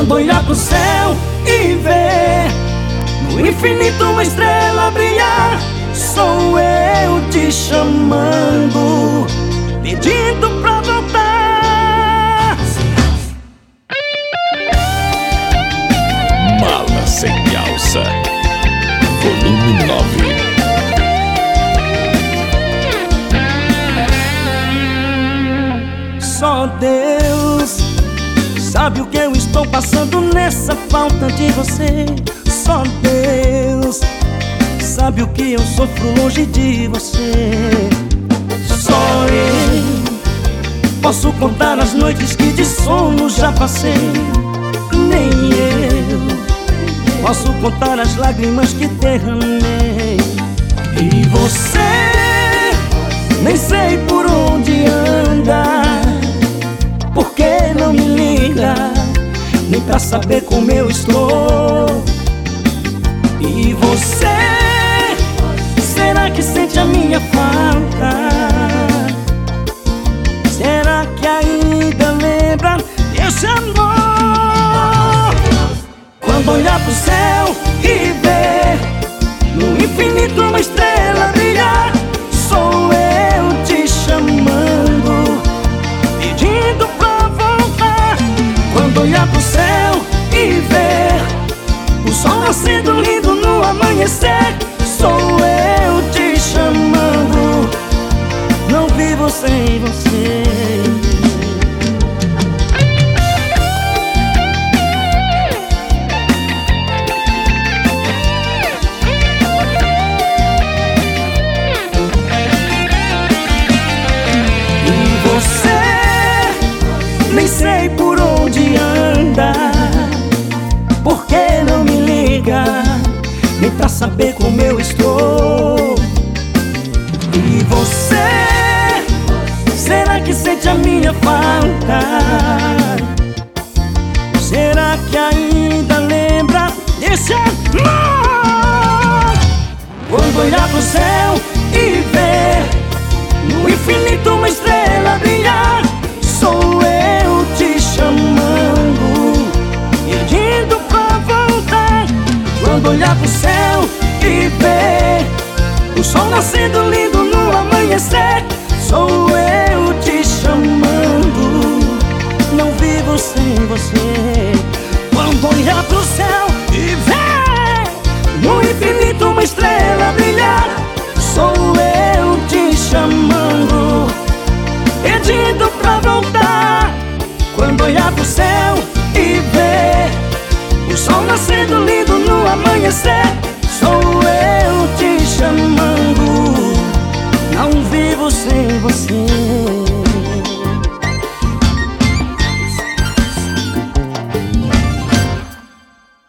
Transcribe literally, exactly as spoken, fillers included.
Quando olhar pro céu e ver no infinito uma estrela brilhar, sou eu te chamando, pedindo pra voltar. Mala sem alça, volume nove. Só Deus sabe o que eu estou passando nessa falta de você. Só Deus sabe o que eu sofro longe de você. Só eu posso contar as noites que de sono já passei. Nem eu posso contar as lágrimas que derramei. E você, nem sei por onde anda, porque não me liga, nem pra saber como eu estou. E você, será que sente a minha falta? Será que ainda lembra desse amor? Quando olhar pro céu e ver no infinito uma estrela brilhar, sou eu te chamando, pedindo pra voltar. Quando olhar pro céu e ver o sol nascendo lindo no amanhecer, sou eu te chamando, não vivo sem você. E você, nem sei por onde anda, porque não me liga, nem pra saber como eu estou. E você, será que sente a minha falta? Será que ainda lembra desse amor? Quando olhar pro céu e ver no infinito uma estrela brilhar, sou eu te chamando, pedindo pra voltar. Quando olhar pro céu e ver o sol nascendo lindo no amanhecer, sou eu te chamando, não vivo sem você. Quando olhar pro céu e ver no infinito uma estrela brilhar, sou eu te chamando, pedindo pra voltar. Quando olhar pro céu e ver o sol nascendo lindo no amanhecer, sou eu te chamando, não vivo sem você.